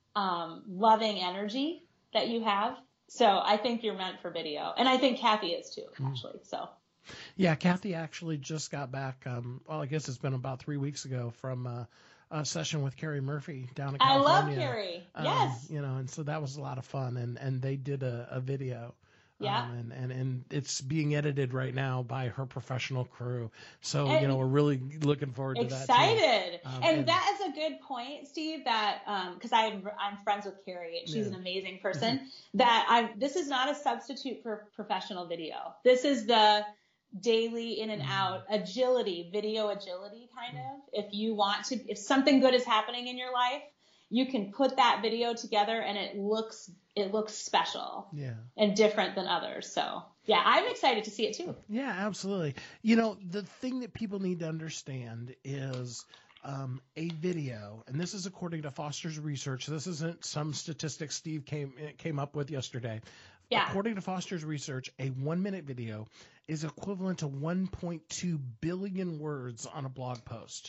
um, loving energy that you have. So I think you're meant for video. And I think Kathy is too, actually. So. Yeah, Kathy actually just got back, um, well, I guess it's been about three weeks ago from uh, a session with Carrie Murphy down in California. I love Carrie. Um, yes. You know, and so that was a lot of fun. And, and they did a, a video. Yeah. Um, and, and, and it's being edited right now by her professional crew. So, and you know, we're really looking forward to excited. that. Excited. Um, and, and that is a good point, Steve, that, um, cause I'm, I'm friends with Carrie. She's yeah. an amazing person that I, this is not a substitute for professional video. This is the daily in and out agility, video agility kind of. If you want to, if something good is happening in your life, you can put that video together and it looks it looks special yeah. and different than others. So, yeah, I'm excited to see it too. Yeah, absolutely. You know, the thing that people need to understand is um, a video, and this is according to Foster's research. This isn't some statistics Steve came came up with yesterday. Yeah. According to Foster's research, a one-minute video is equivalent to one point two billion words on a blog post.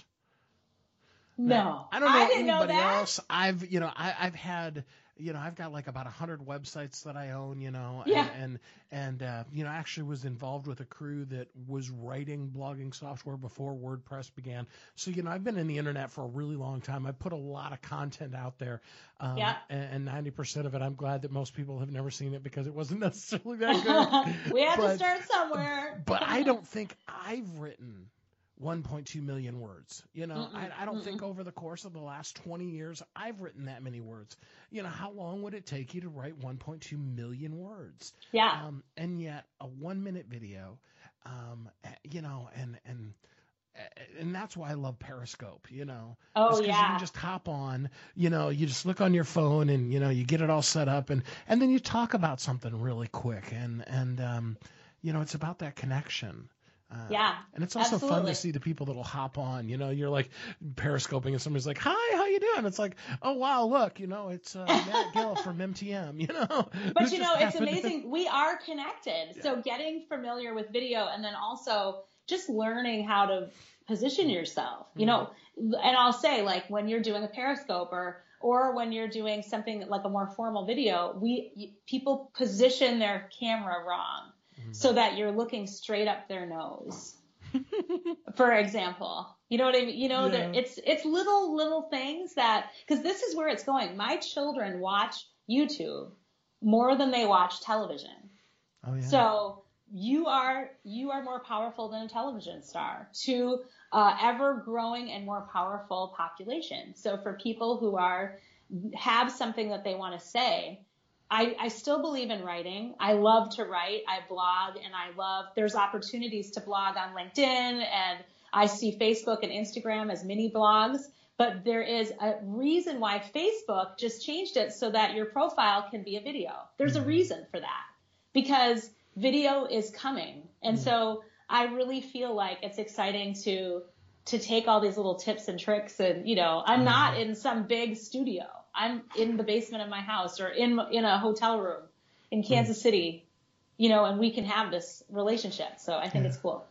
No, now, I don't know I didn't anybody know that. else. I've, you know, I, I've had, you know, I've got like about a hundred websites that I own, you know, and, yeah. and, and, uh, you know, actually was involved with a crew that was writing blogging software before WordPress began. So, you know, I've been in the internet for a really long time. I put a lot of content out there. Um, yeah. and ninety percent of it, I'm glad that most people have never seen it because it wasn't necessarily that good. We had but, to start somewhere. But I don't think I've written one point two million words. You know, I, I don't mm-mm. think over the course of the last twenty years, I've written that many words. You know, how long would it take you to write one point two million words? Yeah. Um, and yet a one minute video, um, you know, and, and, and that's why I love Periscope, you know. Oh, yeah. You can just hop on, you know, you just look on your phone and, you know, you get it all set up and, and then you talk about something really quick. And, and, um, you know, it's about that connection. Uh, yeah. And it's also absolutely. fun to see the people that'll hop on, you know, you're like periscoping and somebody's like, hi, how you doing? It's like, oh, wow, look, you know, it's uh, Matt Gill from M T M, you know. But, this you know, it's happened. amazing. We are connected. Yeah. So getting familiar with video and then also just learning how to position yourself, you know, and I'll say, like, when you're doing a Periscope or or when you're doing something like a more formal video, we people position their camera wrong. So that you're looking straight up their nose, for example. You know what I mean? You know, yeah. it's it's little, little things that, because this is where it's going. My children watch YouTube more than they watch television. Oh, yeah. So you are you are more powerful than a television star to uh, ever growing and more powerful population. So for people who are have something that they want to say, I, I still believe in writing. I love to write. I blog, and I love there's opportunities to blog on LinkedIn, and I see Facebook and Instagram as mini blogs. But there is a reason why Facebook just changed it so that your profile can be a video. There's a reason for that, because video is coming. And so I really feel like it's exciting to to take all these little tips and tricks. And, you know, I'm not in some big studio. I'm in the basement of my house or in in a hotel room in Kansas City, you know, and we can have this relationship. So I think yeah. it's cool.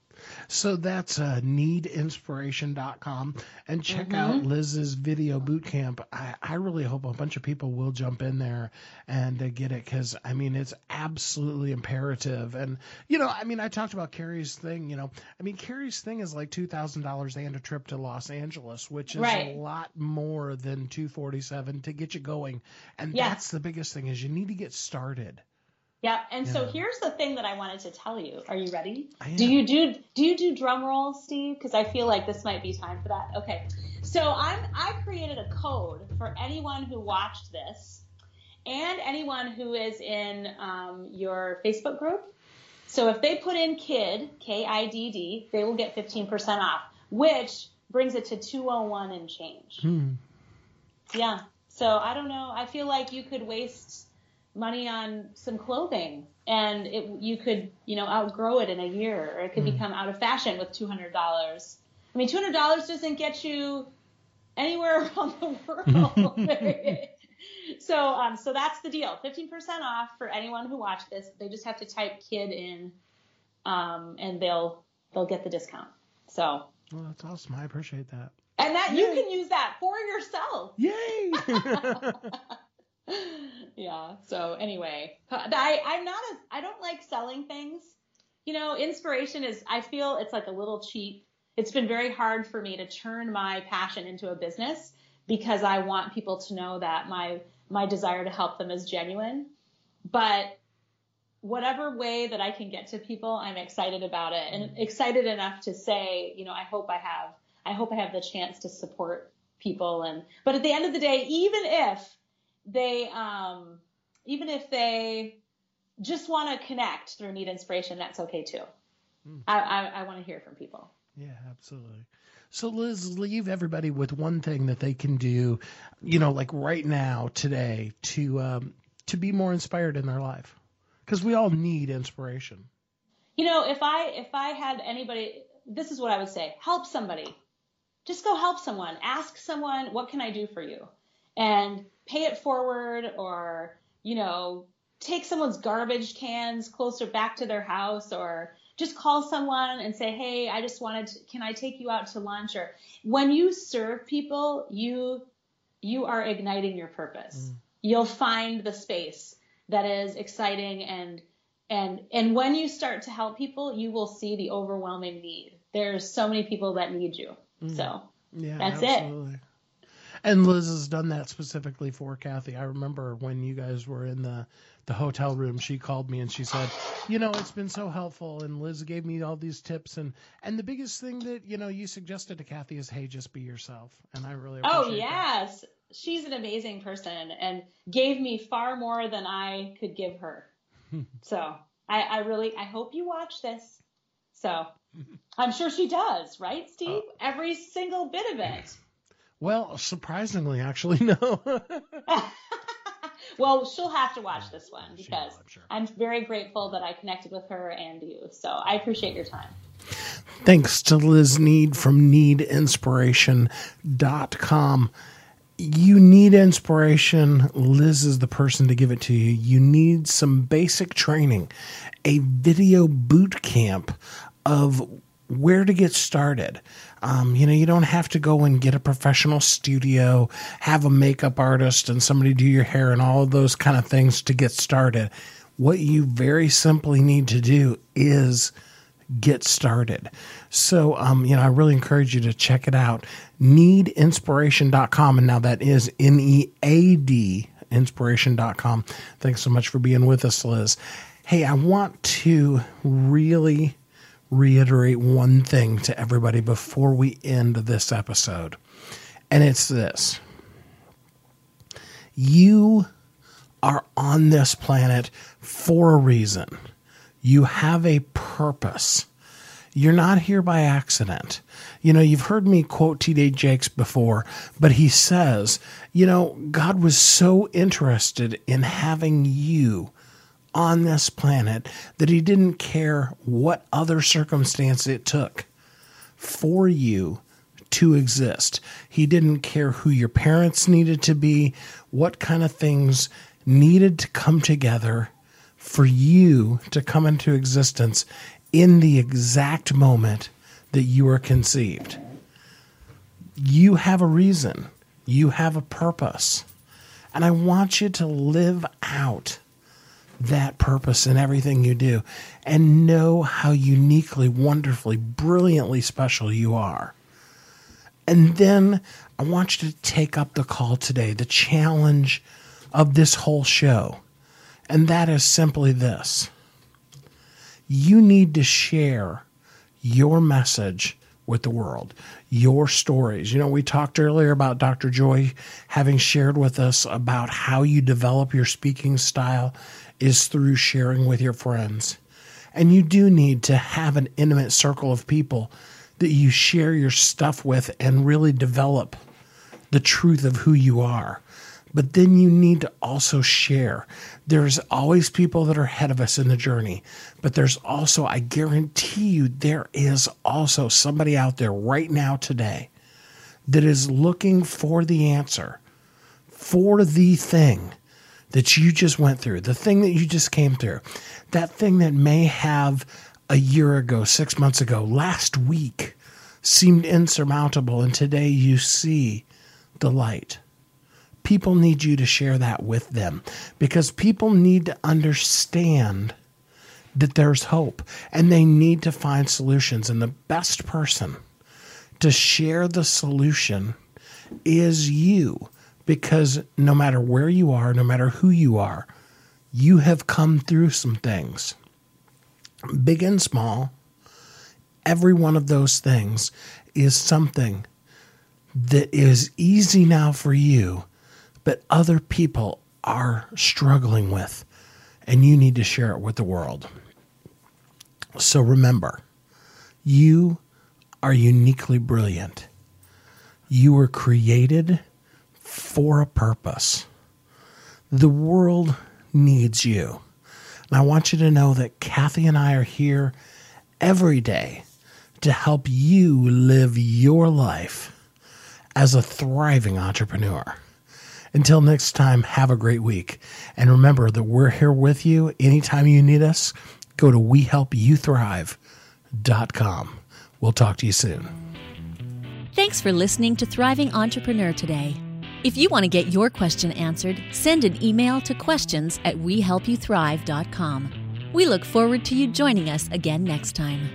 So that's uh, need inspiration dot com, and check mm-hmm. out Liz's video boot camp. I, I really hope a bunch of people will jump in there and uh, get it, because, I mean, it's absolutely imperative. And, you know, I mean, I talked about Carrie's thing, you know. I mean, Carrie's thing is like two thousand dollars and a trip to Los Angeles, which is right. a lot more than two hundred forty-seven dollars to get you going. And yeah. that's the biggest thing, is you need to get started. Yeah, and yeah. so here's the thing that I wanted to tell you. Are you ready? I am. Do you do do you do drum rolls, Steve? Because I feel like this might be time for that. Okay, so I'm I created a code for anyone who watched this, and anyone who is in um, your Facebook group. So if they put in KIDD, K I D D, they will get fifteen percent off, which brings it to two oh one and change. Hmm. Yeah. So I don't know. I feel like you could waste money on some clothing, and it, you could, you know, outgrow it in a year, or it could mm. become out of fashion with two hundred dollars. I mean, two hundred dollars doesn't get you anywhere around the world. so, um, so that's the deal. fifteen percent off for anyone who watched this. They just have to type KIDD in, um, and they'll, they'll get the discount. So. Well, that's awesome. I appreciate that. And that Yay. You can use that for yourself. Yay! Yeah. So anyway, I, I'm not as, I don't like selling things. You know, inspiration is, I feel it's like a little cheap. It's been very hard for me to turn my passion into a business, because I want people to know that my, my desire to help them is genuine. But whatever way that I can get to people, I'm excited about it, and excited enough to say, you know, I hope I have, I hope I have the chance to support people. And, but at the end of the day, even if they, um, even if they just want to connect through Need Inspiration, that's okay too. Mm. I, I, I want to hear from people. Yeah, absolutely. So Liz, leave everybody with one thing that they can do, you know, like right now, today, to, um, to be more inspired in their life. Because we all need inspiration. You know, if I, if I had anybody, this is what I would say: help somebody. Just go help someone. Ask someone, what can I do for you? And pay it forward, or, you know, take someone's garbage cans closer back to their house, or just call someone and say, hey, I just wanted to, can I take you out to lunch? Or when you serve people, you, you are igniting your purpose. Mm. You'll find the space that is exciting. And, and, and when you start to help people, you will see the overwhelming need. There's so many people that need you. Mm. So yeah, that's absolutely. it. And Liz has done that specifically for Kathy. I remember when you guys were in the, the hotel room, she called me and she said, you know, it's been so helpful. And Liz gave me all these tips. And, and the biggest thing that, you know, you suggested to Kathy is, hey, just be yourself. And I really appreciate Oh, yes. That. She's an amazing person and gave me far more than I could give her. So I, I really, I hope you watch this. So I'm sure she does, right, Steve? Uh, Every single bit of it. Well, surprisingly, actually, no. Well, she'll have to watch this one, because will, I'm, sure. I'm very grateful that I connected with her and you. So I appreciate your time. Thanks to Liz Need from need inspiration dot com. You need inspiration. Liz is the person to give it to you. You need some basic training, a video boot camp of where to get started. Um, you know, you don't have to go and get a professional studio, have a makeup artist and somebody do your hair and all of those kind of things to get started. What you very simply need to do is get started. So, um, you know, I really encourage you to check it out. need inspiration dot com. And now that is N E A D, inspiration dot com. Thanks so much for being with us, Liz. Hey, I want to really reiterate one thing to everybody before we end this episode. And it's this. You are on this planet for a reason. You have a purpose. You're not here by accident. You know, you've heard me quote T D Jakes before, but he says, you know, God was so interested in having you on this planet that he didn't care what other circumstance it took for you to exist. He didn't care who your parents needed to be, what kind of things needed to come together for you to come into existence in the exact moment that you were conceived. You have a reason. You have a purpose. And I want you to live out that purpose in everything you do and know how uniquely, wonderfully, brilliantly special you are. And then I want you to take up the call today, the challenge of this whole show. And that is simply this. You need to share your message with the world, your stories. You know, we talked earlier about Doctor Joy having shared with us about how you develop your speaking style is through sharing with your friends. And you do need to have an intimate circle of people that you share your stuff with and really develop the truth of who you are. But then you need to also share. There's always people that are ahead of us in the journey, but there's also, I guarantee you, there is also somebody out there right now today that is looking for the answer for the thing that you just went through, the thing that you just came through, that thing that may have a year ago, six months ago, last week seemed insurmountable, and today you see the light. People need you to share that with them because people need to understand that there's hope and they need to find solutions. And the best person to share the solution is you, because no matter where you are, no matter who you are, you have come through some things, big and small. Every one of those things is something that is easy now for you, but other people are struggling with, and you need to share it with the world. So remember, you are uniquely brilliant. You were created for a purpose. The world needs you. And I want you to know that Kathy and I are here every day to help you live your life as a thriving entrepreneur. Until next time, have a great week. And remember that we're here with you anytime you need us. Go to we help you thrive dot com. We'll talk to you soon. Thanks for listening to Thriving Entrepreneur today. If you want to get your question answered, send an email to questions at we help you thrive dot com. We look forward to you joining us again next time.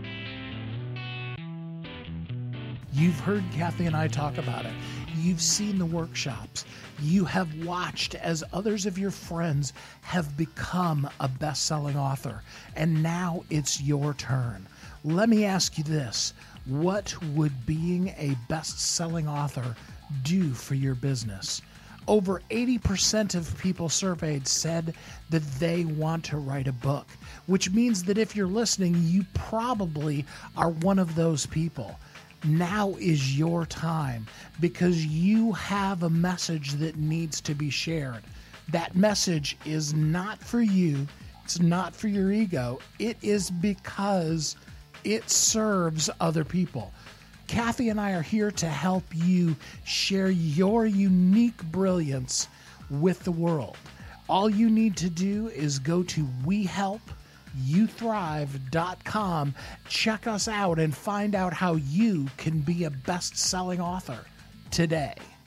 You've heard Kathy and I talk about it. You've seen the workshops. You have watched as others of your friends have become a best-selling author. And now it's your turn. Let me ask you this. What would being a best-selling author do for your business? Over eighty percent of people surveyed said that they want to write a book, which means that if you're listening, you probably are one of those people. Now is your time because you have a message that needs to be shared. That message is not for you. It's not for your ego. It is because it serves other people. Kathy and I are here to help you share your unique brilliance with the world. All you need to do is go to we help you thrive dot com, check us out, and find out how you can be a best-selling author today.